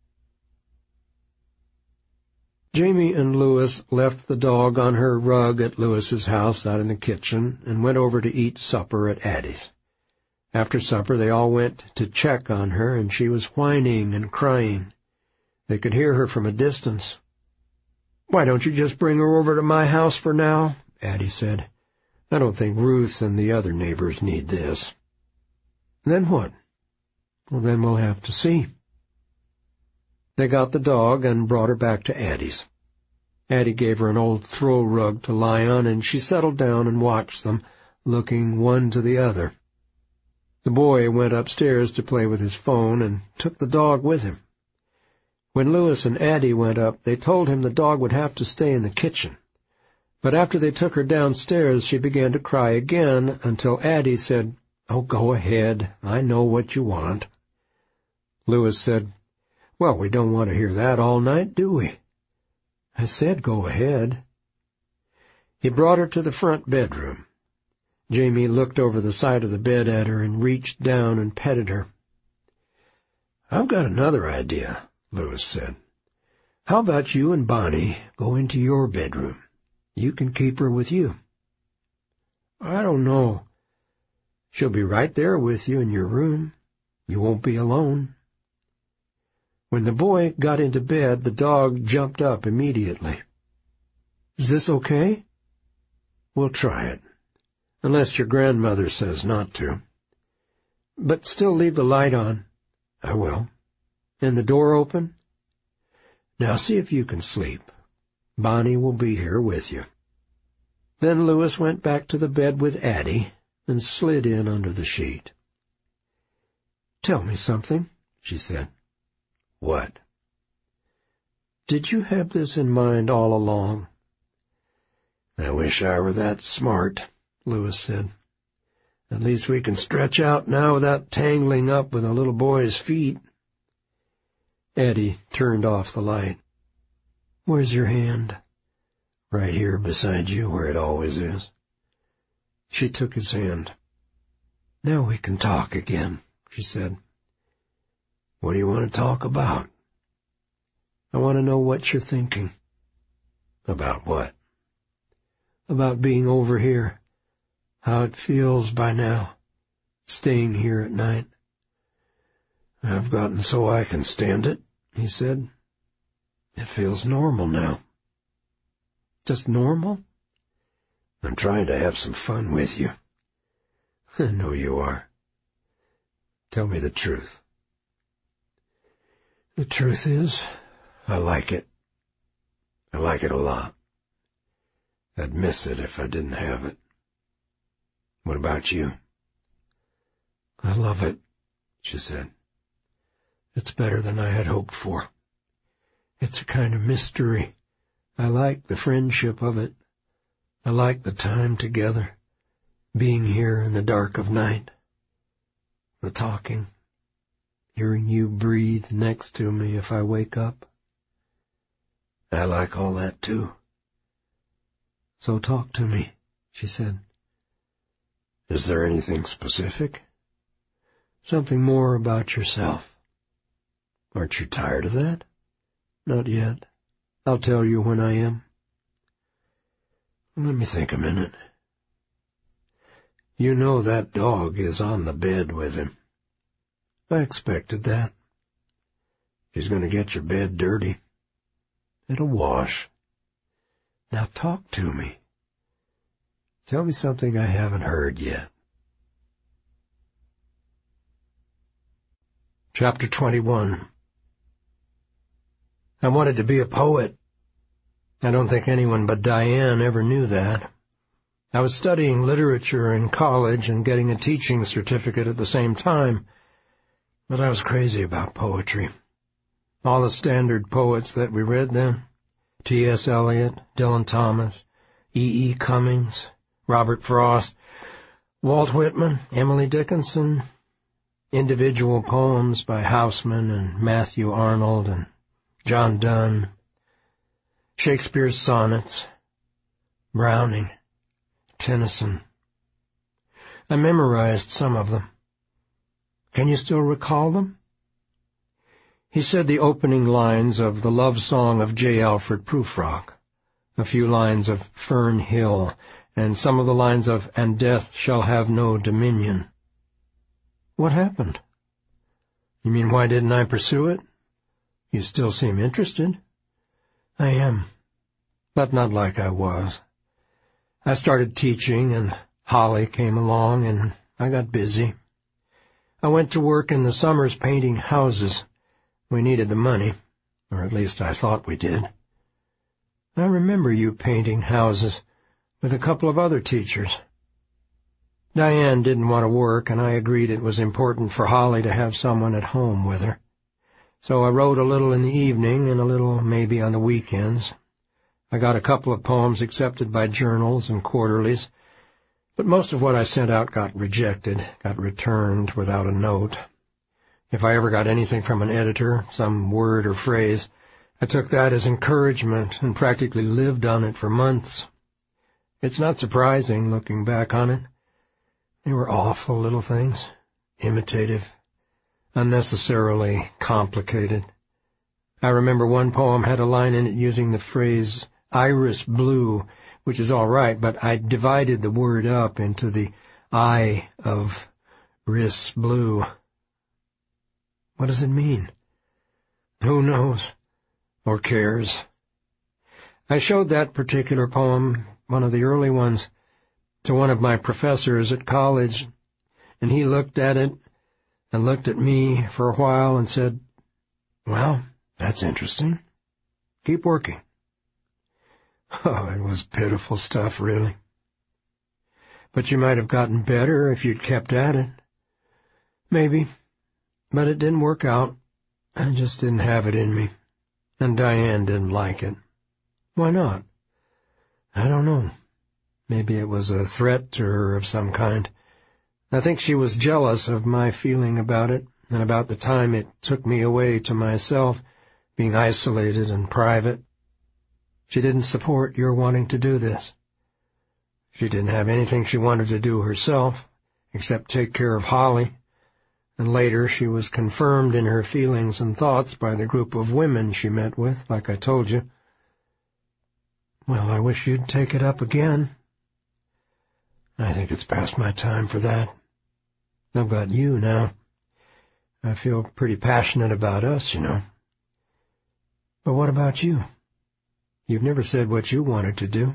Jamie and Louis left the dog on her rug at Louis's house out in the kitchen and went over to eat supper at Addie's. After supper they all went to check on her, and she was whining and crying. They could hear her from a distance. "Why don't you just bring her over to my house for now?" Addie said. "I don't think Ruth and the other neighbors need this." "Then what?" "Well, then we'll have to see." They got the dog and brought her back to Addie's. Addie gave her an old throw rug to lie on, and she settled down and watched them, looking one to the other. The boy went upstairs to play with his phone and took the dog with him. When Louis and Addie went up, they told him the dog would have to stay in the kitchen. But after they took her downstairs, she began to cry again until Addie said, "Oh, go ahead. I know what you want." Louis said, "Well, we don't want to hear that all night, do we?" "I said go ahead." He brought her to the front bedroom. Jamie looked over the side of the bed at her and reached down and petted her. "I've got another idea," Louis said. "How about you and Bonnie go into your bedroom? You can keep her with you." "I don't know." "She'll be right there with you in your room. You won't be alone." When the boy got into bed, the dog jumped up immediately. "Is this okay?" "We'll try it," unless your grandmother says not to. But still leave the light on. I will. And the door open? Now see if you can sleep. Bonnie will be here with you. Then Louis went back to the bed with Addie and slid in under the sheet. Tell me something, she said. What? Did you have this in mind all along? I wish I were that smart, Louis said. At least we can stretch out now without tangling up with a little boy's feet. Addie turned off the light. Where's your hand? Right here beside you, where it always is. She took his hand. Now we can talk again, she said. What do you want to talk about? I want to know what you're thinking. About what? About being over here. How it feels by now, staying here at night. I've gotten so I can stand it, he said. It feels normal now. Just normal? I'm trying to have some fun with you. I know you are. Tell me the truth. The truth is, I like it. I like it a lot. I'd miss it if I didn't have it. What about you? I love it, she said. It's better than I had hoped for. It's a kind of mystery. I like the friendship of it. I like the time together, being here in the dark of night. The talking, hearing you breathe next to me if I wake up. I like all that too. So talk to me, she said. Is there anything specific? Something more about yourself. Aren't you tired of that? Not yet. I'll tell you when I am. Let me think a minute. You know that dog is on the bed with him. I expected that. He's going to get your bed dirty. It'll wash. Now talk to me. Tell me something I haven't heard yet. Chapter twenty-one. I wanted to be a poet. I don't think anyone but Diane ever knew that. I was studying literature in college and getting a teaching certificate at the same time, but I was crazy about poetry. All the standard poets that we read then, T S Eliot, Dylan Thomas, E E Cummings, Robert Frost, Walt Whitman, Emily Dickinson, individual poems by Housman and Matthew Arnold and John Donne, Shakespeare's sonnets, Browning, Tennyson. I memorized some of them. Can you still recall them? He said the opening lines of The Love Song of J. Alfred Prufrock, a few lines of Fern Hill, and some of the lines of And Death Shall Have No Dominion. What happened? You mean why didn't I pursue it? You still seem interested. I am, but not like I was. I started teaching, and Holly came along, and I got busy. I went to work in the summers painting houses. We needed the money, or at least I thought we did. I remember you painting houses with a couple of other teachers. Diane didn't want to work, and I agreed it was important for Holly to have someone at home with her. So I wrote a little in the evening and a little maybe on the weekends. I got a couple of poems accepted by journals and quarterlies, but most of what I sent out got rejected, got returned without a note. If I ever got anything from an editor, some word or phrase, I took that as encouragement and practically lived on it for months. It's not surprising, looking back on it. They were awful little things, imitative, unnecessarily complicated. I remember one poem had a line in it using the phrase iris blue, which is all right, but I divided the word up into the I of ris blue. What does it mean? Who knows, or cares? I showed that particular poem, one of the early ones, to one of my professors at college, and he looked at it and looked at me for a while and said, "Well, that's interesting. Keep working." Oh, it was pitiful stuff, really. But you might have gotten better if you'd kept at it. Maybe. But it didn't work out. I just didn't have it in me. And Diane didn't like it. Why not? I don't know. Maybe it was a threat to her of some kind. I think she was jealous of my feeling about it, and about the time it took me away to myself, being isolated and private. She didn't support your wanting to do this. She didn't have anything she wanted to do herself, except take care of Holly, and later she was confirmed in her feelings and thoughts by the group of women she met with, like I told you. Well, I wish you'd take it up again. I think it's past my time for that. I've got you now. I feel pretty passionate about us, you know. But what about you? You've never said what you wanted to do.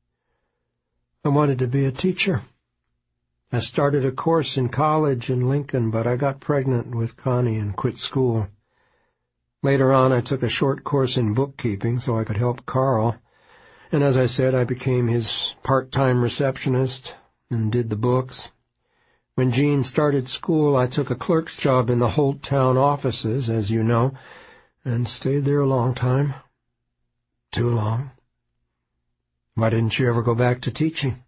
I wanted to be a teacher. I started a course in college in Lincoln, but I got pregnant with Connie and quit school. Later on, I took a short course in bookkeeping so I could help Carl, and as I said, I became his part-time receptionist and did the books. When Jean started school, I took a clerk's job in the Holt Town offices, as you know, and stayed there a long time. Too long. Why didn't you ever go back to teaching?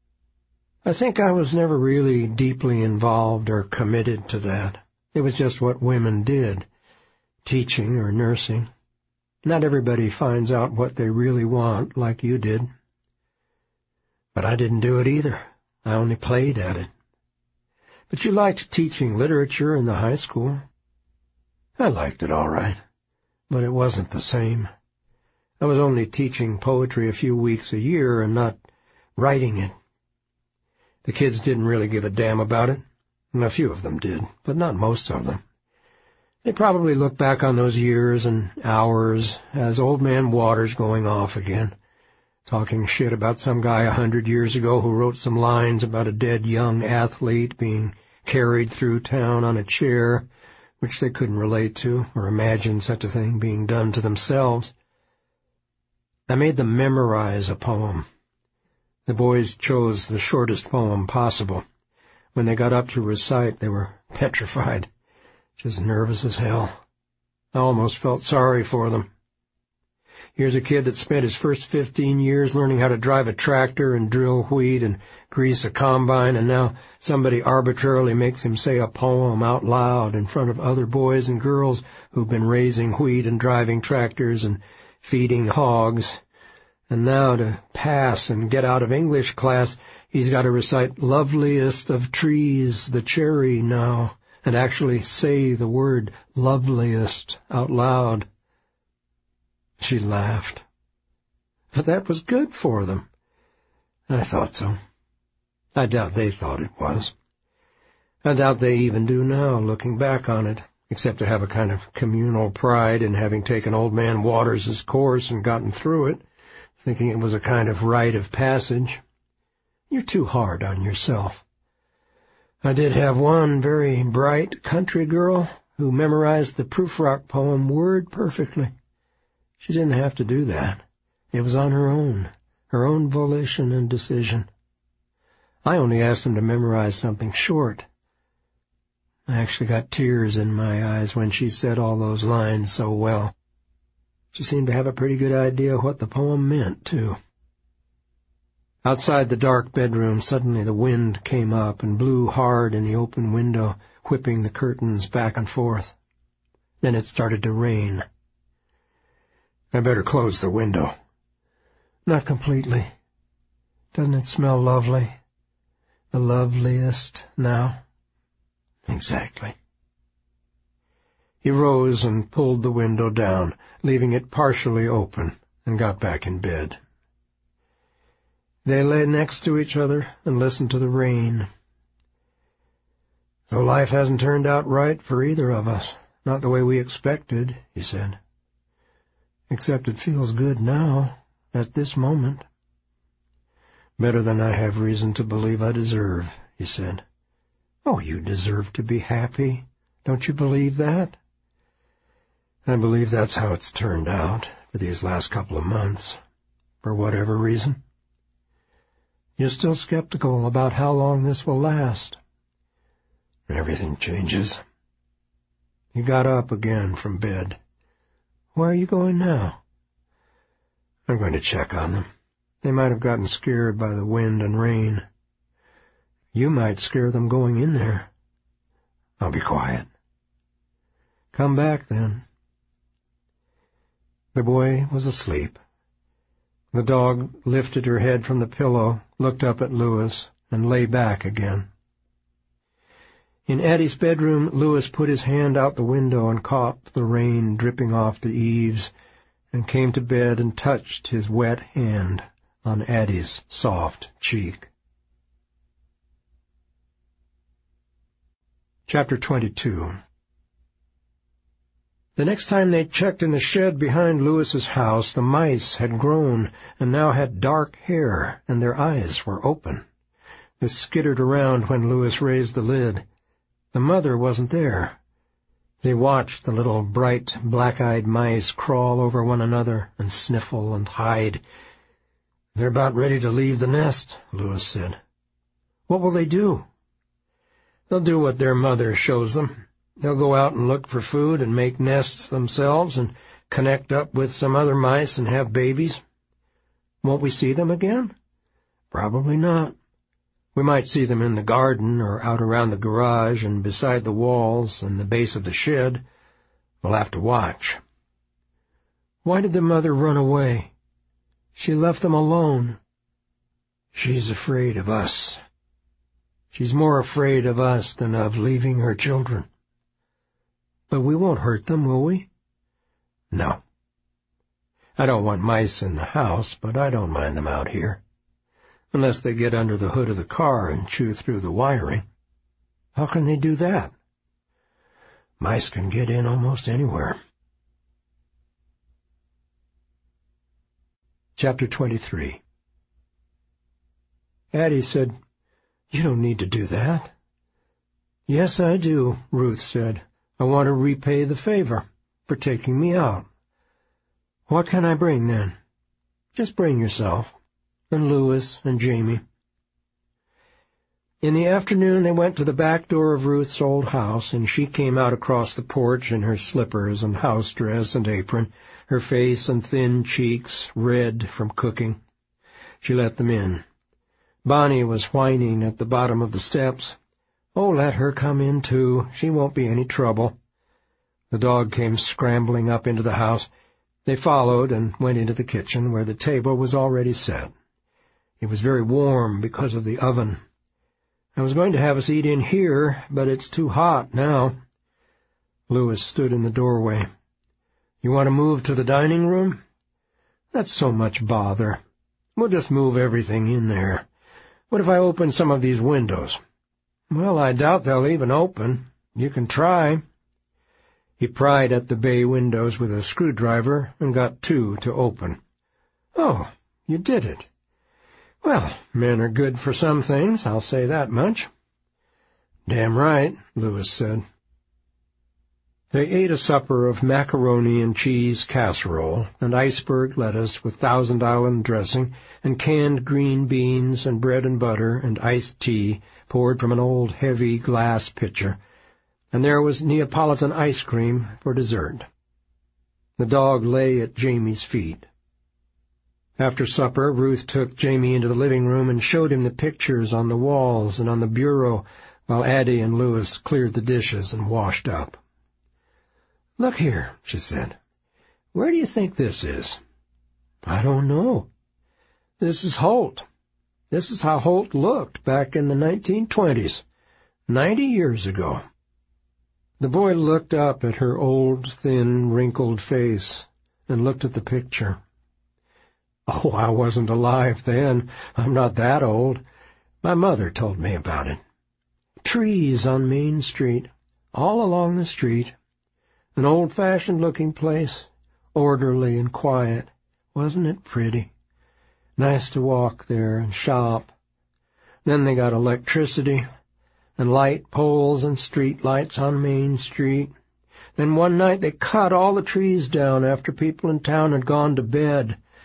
I think I was never really deeply involved or committed to that. It was just what women did, teaching or nursing. Not everybody finds out what they really want like you did. But I didn't do it either. I only played at it. But you liked teaching literature in the high school. I liked it all right, but it wasn't the same. I was only teaching poetry a few weeks a year and not writing it. The kids didn't really give a damn about it. A few of them did, but not most of them. They probably look back on those years and hours as Old Man Waters going off again, talking shit about some guy a hundred years ago who wrote some lines about a dead young athlete being carried through town on a chair, which they couldn't relate to or imagine such a thing being done to themselves. I made them memorize a poem. The boys chose the shortest poem possible. When they got up to recite, they were petrified, just nervous as hell. I almost felt sorry for them. Here's a kid that spent his first fifteen years learning how to drive a tractor and drill wheat and grease a combine, and now somebody arbitrarily makes him say a poem out loud in front of other boys and girls who've been raising wheat and driving tractors and feeding hogs. And now to pass and get out of English class, he's got to recite loveliest of trees, the cherry now, and actually say the word loveliest out loud. She laughed. But that was good for them. I thought so. I doubt they thought it was. I doubt they even do now, looking back on it, except to have a kind of communal pride in having taken Old Man Waters' course and gotten through it, thinking it was a kind of rite of passage. You're too hard on yourself. I did have one very bright country girl who memorized the Prufrock poem word perfectly. She didn't have to do that. It was on her own, her own volition and decision. I only asked them to memorize something short. I actually got tears in my eyes when she said all those lines so well. She seemed to have a pretty good idea what the poem meant, too. Outside the dark bedroom, suddenly the wind came up and blew hard in the open window, whipping the curtains back and forth. Then it started to rain. I better close the window. Not completely. Doesn't it smell lovely? The loveliest now? Exactly. He rose and pulled the window down, leaving it partially open, and got back in bed. They lay next to each other and listened to the rain. So life hasn't turned out right for either of us, not the way we expected, he said. Except it feels good now, at this moment. "Better than I have reason to believe I deserve," he said. "Oh, you deserve to be happy. Don't you believe that?" "I believe that's how it's turned out for these last couple of months, for whatever reason." "You're still skeptical about how long this will last." "Everything changes." He got up again from bed. "Where are you going now?" "I'm going to check on them. They might have gotten scared by the wind and rain." "You might scare them going in there." "I'll be quiet." "Come back, then." The boy was asleep. The dog lifted her head from the pillow, looked up at Louis, and lay back again. In Addie's bedroom, Louis put his hand out the window and caught the rain dripping off the eaves, and came to bed and touched his wet hand on Addie's soft cheek. Chapter twenty-two. The next time they checked in the shed behind Louis's house, the mice had grown and now had dark hair, and their eyes were open. They skittered around when Louis raised the lid. The mother wasn't there. They watched the little bright, black-eyed mice crawl over one another and sniffle and hide. "They're about ready to leave the nest," Louis said. "What will they do?" "They'll do what their mother shows them. They'll go out and look for food and make nests themselves and connect up with some other mice and have babies." "Won't we see them again?" "Probably not. We might see them in the garden or out around the garage and beside the walls and the base of the shed. We'll have to watch." "Why did the mother run away? She left them alone." "She's afraid of us. She's more afraid of us than of leaving her children." "But we won't hurt them, will we?" "No. I don't want mice in the house, but I don't mind them out here. Unless they get under the hood of the car and chew through the wiring." "How can they do that?" "Mice can get in almost anywhere." Chapter twenty-three. Addie said, "You don't need to do that." "Yes, I do," Ruth said. "I want to repay the favor for taking me out." "What can I bring, then?" "Just bring yourself, and Louis and Jamie." In the afternoon they went to the back door of Ruth's old house, and she came out across the porch in her slippers and house dress and apron, her face and thin cheeks red from cooking. She let them in. Bonnie was whining at the bottom of the steps. "Oh, let her come in, too. She won't be any trouble." The dog came scrambling up into the house. They followed and went into the kitchen, where the table was already set. It was very warm because of the oven. "I was going to have us eat in here, but it's too hot now." Louis stood in the doorway. "You want to move to the dining room?" "That's so much bother. We'll just move everything in there. What if I open some of these windows?" "Well, I doubt they'll even open. You can try." He pried at the bay windows with a screwdriver and got two to open. "Oh, you did it. Well, men are good for some things, I'll say that much." "Damn right," Louis said. They ate a supper of macaroni and cheese casserole, and iceberg lettuce with Thousand Island dressing, and canned green beans, and bread and butter, and iced tea poured from an old heavy glass pitcher, and there was Neapolitan ice cream for dessert. The dog lay at Jamie's feet. After supper, Ruth took Jamie into the living room and showed him the pictures on the walls and on the bureau, while Addie and Louis cleared the dishes and washed up. "Look here," she said. "Where do you think this is?" "I don't know." "This is Holt. This is how Holt looked back in the nineteen twenties, ninety years ago." The boy looked up at her old, thin, wrinkled face and looked at the picture. "Oh, I wasn't alive then. I'm not that old. My mother told me about it. Trees on Main Street, all along the street. An old-fashioned looking place, orderly and quiet. Wasn't it pretty? Nice to walk there and shop. Then they got electricity and light poles and street lights on Main Street. Then one night they cut all the trees down after people in town had gone to bed.